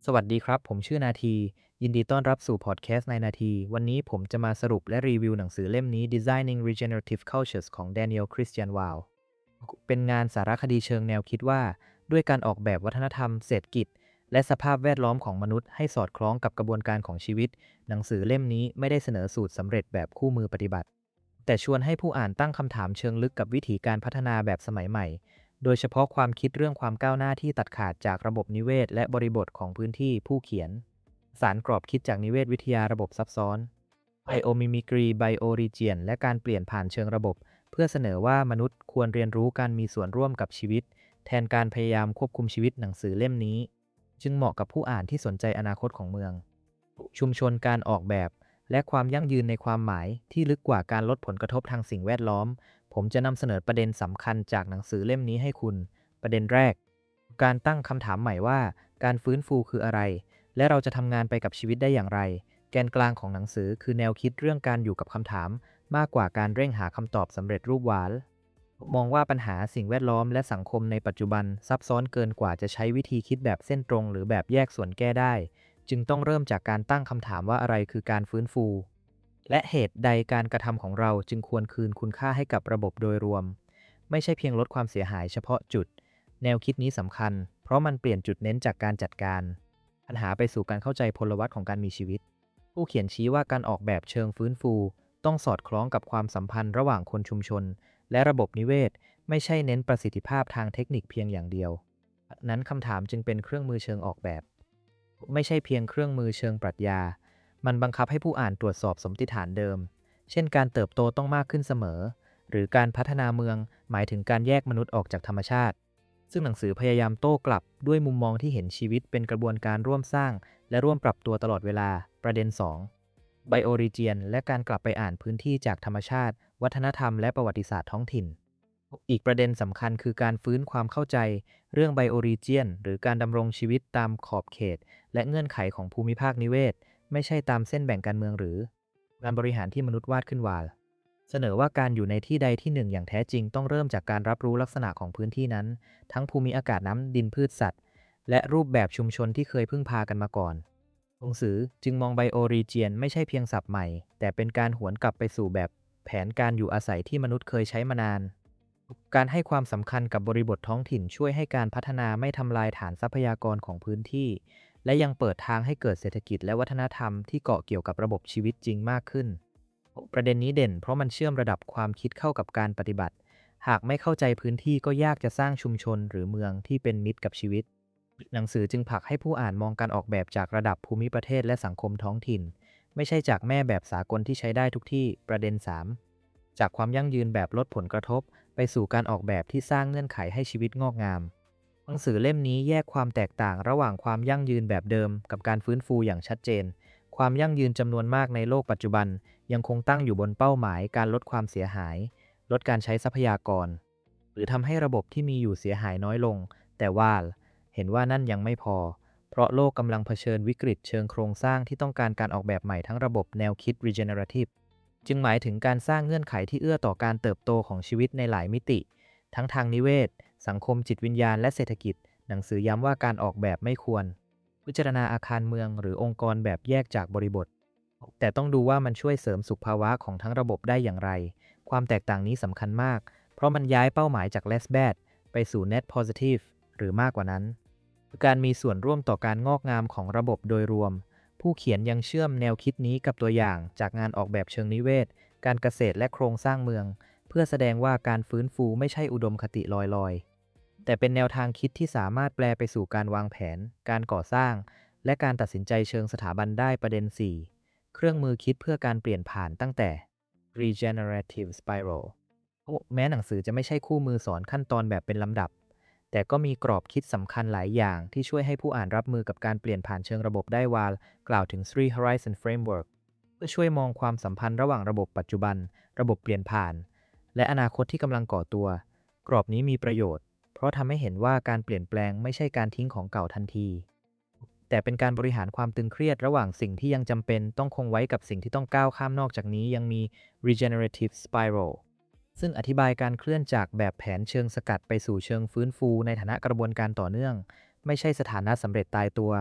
สวัสดีครับผมชื่อนาทียินดีต้อนรับสู่พอดแคสต์ในนาทีวันนี้ผมจะมาสรุปและรีวิวหนังสือเล่มนี้ Designing Regenerative Cultures ของ Daniel Christian Wow เป็นงานสารคดีเชิงแนวคิดว่าด้วยการออกแบบวัฒนธรรมเศรษฐกิจและสภาพแวดล้อมของมนุษย์ให้สอดคล้องกับกระบวนการของชีวิตหนังสือเล่มนี้ไม่ได้เสนอสูตรสำเร็จแบบคู่มือปฏิบัติแต่ชวนให้ผู้อ่านตั้งคำถามเชิงลึกกับวิถีการพัฒนาแบบสมัยใหม่ โดยเฉพาะความคิดเรื่องความก้าวหน้าที่ตัดขาดจากระบบนิเวศและบริบทของพื้นที่ผู้เขียนสารกรอบคิดจากนิเวศวิทยาระบบซับซ้อน Biomimicry Bioregion และการเปลี่ยนผ่านเชิงระบบเพื่อเสนอว่ามนุษย์ควรเรียนรู้การมีส่วนร่วมกับชีวิตแทนการพยายามควบคุมชีวิตหนังสือเล่มนี้จึงเหมาะกับผู้อ่านที่สนใจอนาคตของเมืองชุมชนการออกแบบและความยั่งยืนในความหมายที่ลึกกว่าการลดผลกระทบทางสิ่งแวดล้อม ผมจะนำเสนอประเด็นสำคัญจากหนังสือเล่มนี้ให้คุณ ประเด็นแรก การตั้งคำถามใหม่ว่าการฟื้นฟูคืออะไร และเราจะทำงานไปกับชีวิตได้อย่างไร แกนกลางของหนังสือคือแนวคิดเรื่องการอยู่กับคำถามมากกว่าการเร่งหาคำตอบสำเร็จรูปหวานมองว่าปัญหาสิ่งแวดล้อมและสังคมในปัจจุบันซับซ้อนเกินกว่าจะใช้วิธีคิดแบบเส้นตรงหรือแบบแยกส่วนแก้ได้ จึงต้องเริ่มจากการตั้งคำถามว่าอะไรคือการฟื้นฟู และเหตุใดการกระทำของเราจึงควรคืนคุณค่าให้กับระบบโดยรวมไม่ใช่เพียงลดความเสียหายเฉพาะจุดแนวคิดนี้สำคัญเพราะมันเปลี่ยนจุดเน้นจากการจัดการปัญหาไปสู่การเข้าใจพลวัตของการมีชีวิตผู้เขียนชี้ว่าการออกแบบเชิงฟื้นฟูต้องสอดคล้องกับความสัมพันธ์ระหว่างคนชุมชนและระบบนิเวศไม่ใช่เน้นประสิทธิภาพทางเทคนิคเพียงอย่างเดียวนั้นคำถามจึงเป็นเครื่องมือเชิงออกแบบไม่ใช่เพียงเครื่องมือเชิงปรัชญา มันบังคับให้ผู้อ่านตรวจสอบสมมติฐานเดิม เช่นการเติบโตต้องมากขึ้นเสมอ หรือการพัฒนาเมืองหมายถึงการแยกมนุษย์ออกจากธรรมชาติ ซึ่งหนังสือพยายามโต้กลับด้วยมุมมองที่เห็นชีวิตเป็นกระบวนการร่วมสร้างและร่วมปรับตัวตลอดเวลา ประเด็น 2 Bioregion และการกลับไปอ่านพื้นที่จากธรรมชาติ วัฒนธรรมและประวัติศาสตร์ท้องถิ่น อีกประเด็นสำคัญคือการฟื้นความเข้าใจเรื่อง Bioregion หรือการดำรงชีวิตตามขอบเขตและเงื่อนไขของภูมิภาคนิเวศ ไม่ใช่ตามเส้นแบ่งการเมืองหรือการบริหารที่มนุษย์วาดขึ้นวาเสนอว่าการอยู่ในที่ใดที่หนึ่งอย่างแท้จริงต้องเริ่มจากการรับรู้ลักษณะของพื้นที่นั้นทั้งภูมิอากาศน้ำดินพืชสัตว์และรูปแบบชุมชนที่เคยพึ่งพากันมาก่อนหนังสือจึงมองไบโอรีเจียนไม่ใช่เพียงศัพท์ใหม่แต่เป็นการหวนกลับไปสู่แบบแผนการอยู่อาศัยที่มนุษย์เคยใช้มานานการให้ความสำคัญกับบริบทท้องถิ่นช่วยให้การพัฒนาไม่ทำลายฐานทรัพยากรของพื้นที่ และยังเปิดทางให้เกิดเศรษฐกิจและวัฒนธรรมที่เกาะเกี่ยวกับระบบชีวิตจริงมากขึ้น ประเด็นนี้เด่นเพราะมันเชื่อมระดับความคิดเข้ากับการปฏิบัติ หากไม่เข้าใจพื้นที่ก็ยากจะสร้างชุมชนหรือเมืองที่เป็นมิตรกับชีวิต หนังสือจึงผลักให้ผู้อ่านมองการออกแบบจากระดับภูมิประเทศและสังคมท้องถิ่น ไม่ใช่จากแม่แบบสากลที่ใช้ได้ทุกที่ ประเด็น 3 จากความยั่งยืนแบบลดผลกระทบไปสู่การออกแบบที่สร้างเงื่อนไขให้ชีวิตงอกงาม หนังสือเล่มนี้แยกความแตกต่างระหว่างความยั่งยืนแบบเดิมกับการฟื้นฟูอย่างชัดเจน ความยั่งยืนจำนวนมากในโลกปัจจุบันยังคงตั้งอยู่บนเป้าหมายการลดความเสียหาย ลดการใช้ทรัพยากร หรือทำให้ระบบที่มีอยู่เสียหายน้อยลง แต่ว่าเห็นว่านั่นยังไม่พอ เพราะโลกกำลังเผชิญวิกฤตเชิงโครงสร้างที่ต้องการการออกแบบใหม่ทั้งระบบแนวคิด regenerative จึงหมายถึงการสร้างเงื่อนไขที่เอื้อต่อการเติบโตของชีวิตในหลายมิติ ทั้งทางนิเวศ สังคมจิตวิญญาณและเศรษฐกิจ หนังสือย้ำว่าการออกแบบไม่ควรพิจารณาอาคารเมืองหรือองค์กรแบบแยกจากบริบท แต่ต้องดูว่ามันช่วยเสริมสุขภาวะของทั้งระบบได้อย่างไร ความแตกต่างนี้สำคัญมาก เพราะมันย้ายเป้าหมายจาก less bad ไปสู่ net positive หรือมากกว่านั้น การมีส่วนร่วมต่อการงอกงามของระบบโดยรวม ผู้เขียนยังเชื่อมแนวคิดนี้กับตัวอย่างจากงานออกแบบเชิงนิเวศ การเกษตรและโครงสร้างเมือง เพื่อแสดงว่าการฟื้นฟูไม่ใช่อุดมคติลอยๆ แต่เป็นแนวทางคิดที่สามารถแปลไปสู่การวางแผน การก่อสร้าง และการตัดสินใจเชิงสถาบันได้ประเด็น 4 เครื่องมือคิดเพื่อการเปลี่ยนผ่านตั้งแต่ regenerative spiral แม้หนังสือจะไม่ใช่คู่มือสอนขั้นตอนแบบเป็นลำดับ แต่ก็มีกรอบคิดสำคัญหลายอย่างที่ช่วยให้ผู้อ่านรับมือกับการเปลี่ยนผ่านเชิงระบบได้วาลกล่าวถึง Three Horizon Framework เพื่อช่วยมองความสัมพันธ์ระหว่างระบบปัจจุบัน ระบบเปลี่ยนผ่าน และอนาคตที่กำลังก่อตัว กรอบนี้มีประโยชน์ เพราะทำให้เห็นว่าการเปลี่ยนแปลงไม่ใช่การทิ้งของเก่าทันที แต่เป็นการบริหารความตึงเครียดระหว่างสิ่งที่ยังจำเป็นต้องคงไว้กับสิ่งที่ต้องก้าวข้ามนอกจากนี้ยังมี regenerative spiral ซึ่งอธิบายการเคลื่อนจากแบบแผนเชิงสกัดไปสู่เชิงฟื้นฟูในฐานะกระบวนการต่อเนื่องไม่ใช่สถานะสำเร็จตายตัว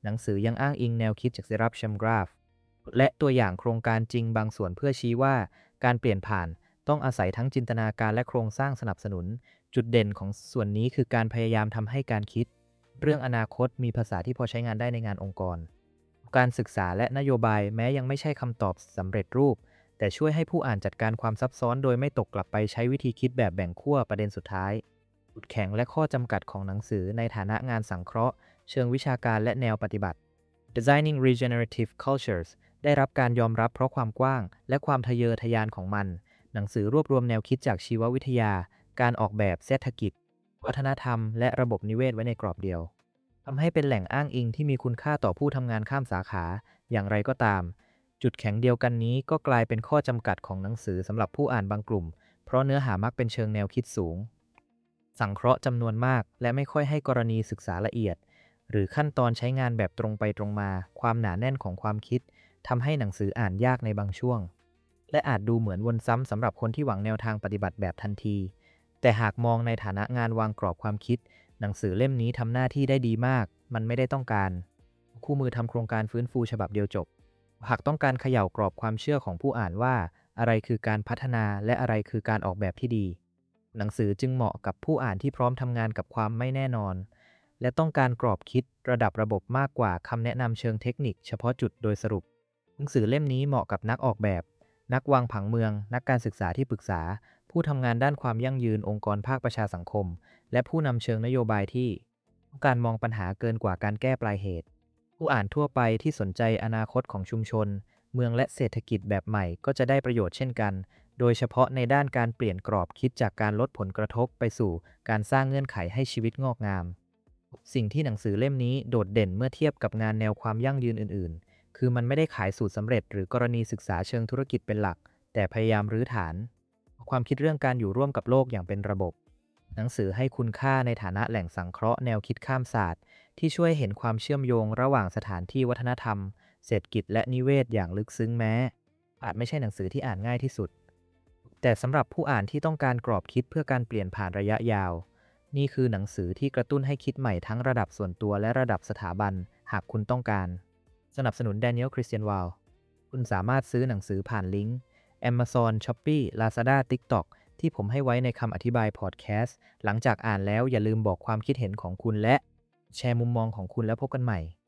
หนังสือยังอ้างอิงแนวคิดจากเซรับชัมกราฟและตัวอย่างโครงการจริงบางส่วนเพื่อชี้ว่าการเปลี่ยนผ่านต้องอาศัยทั้งจินตนาการและโครงสร้างสนับสนุนจุดเด่นของส่วนนี้คือการพยายามทำให้การคิดเรื่องอนาคตมีภาษาที่พอใช้งานได้ในงานองค์กรการศึกษาและนโยบายแม้ยังไม่ใช่คำตอบสำเร็จรูปแต่ช่วยให้ผู้อ่านจัดการความซับซ้อนโดยไม่ตกกลับไปใช้วิธีคิดแบบแบ่งขั้วประเด็นสุดท้ายจุดแข็งและข้อจำกัดของหนังสือในฐานะงานสังเคราะห์เชิงวิชาการและแนวปฏิบัติ Designing Regenerative Cultures ได้รับการยอมรับเพราะความกว้างและความทะเยอทะยานของมันหนังสือรวบรวมแนวคิดจากชีววิทยาการออกแบบเศรษฐกิจวัฒนธรรมและระบบนิเวศไว้ในกรอบเดียวทำให้เป็นแหล่งอ้างอิงที่มีคุณค่าต่อผู้ทำงานข้ามสาขาอย่างไรก็ตามจุดแข็งเดียวกันนี้ก็กลายเป็นข้อจำกัดของหนังสือสำหรับผู้อ่านบางกลุ่มเพราะเนื้อหามักเป็นเชิงแนวคิดสูงสังเคราะห์จำนวนมากและไม่ค่อยให้กรณีศึกษาละเอียดหรือขั้นตอนใช้งานแบบตรงไปตรงมาความหนาแน่นของความคิดทำให้หนังสืออ่านยากในบางช่วงและอาจดูเหมือนวนซ้ำสำหรับคนที่หวังแนวทางปฏิบัติแบบทันทีแต่หากมองในฐานะงานวางกรอบความคิดหนังสือเล่มนี้ทำหน้าที่ได้ดีมากมันไม่ได้ต้องการคู่มือทำโครงการฟื้นฟูฉบับเดียวจบหากต้องการเขย่ากรอบความเชื่อของผู้อ่านว่าอะไรคือการพัฒนาและอะไรคือการออกแบบที่ดีหนังสือจึงเหมาะกับผู้อ่านที่พร้อมทำงานกับความไม่แน่นอนและต้องการกรอบคิดระดับระบบมากกว่าคำแนะนำเชิงเทคนิคเฉพาะจุดโดยสรุปหนังสือเล่มนี้เหมาะกับนักออกแบบนักวางผังเมืองนักการศึกษาที่ปรึกษาผู้ทำงานด้านความยั่งยืนองค์กรภาคประชาสังคมและผู้นำเชิงนโยบายที่ต้องการมองปัญหาเกินกว่าการแก้ปลายเหตุผู้อ่านทั่วไปที่สนใจอนาคตของชุมชนเมืองและเศรษฐกิจแบบใหม่ก็จะได้ประโยชน์เช่นกันโดยเฉพาะในด้านการเปลี่ยนกรอบคิดจากการลดผลกระทบไปสู่การสร้างเงื่อนไขให้ชีวิตงอกงามสิ่งที่หนังสือเล่มนี้โดดเด่นเมื่อเทียบกับงานแนวความยั่งยืนอื่นๆคือมันไม่ได้ขายสูตรสำเร็จหรือกรณีศึกษาเชิงธุรกิจเป็นหลักแต่พยายามรื้อฐานความคิดเรื่องการอยู่ร่วมกับโลกอย่างเป็นระบบหนังสือให้คุณค่าในฐานะแหล่งสังเคราะห์แนวคิดข้ามศาสตร์ที่ช่วยเห็นความเชื่อมโยงระหว่างสถานที่วัฒนธรรมเศรษฐกิจและนิเวศอย่างลึกซึ้งแม้อาจไม่ใช่หนังสือที่อ่านง่ายที่สุดแต่สำหรับผู้อ่านที่ต้องการกรอบคิดเพื่อการเปลี่ยนผ่านระยะยาวนี่คือหนังสือที่กระตุ้นให้คิดใหม่ทั้งระดับส่วนตัวและระดับสถาบันหากคุณต้องการสนับสนุน Daniel Christian Wow คุณสามารถซื้อหนังสือผ่านลิงก์ Amazon, Shopee, Lazada, TikTok ที่ผมให้ไว้ในคำอธิบายพอดแคสต์หลังจากอ่านแล้วอย่าลืมบอกความคิดเห็นของคุณและแชร์มุมมองของคุณแล้วพบกันใหม่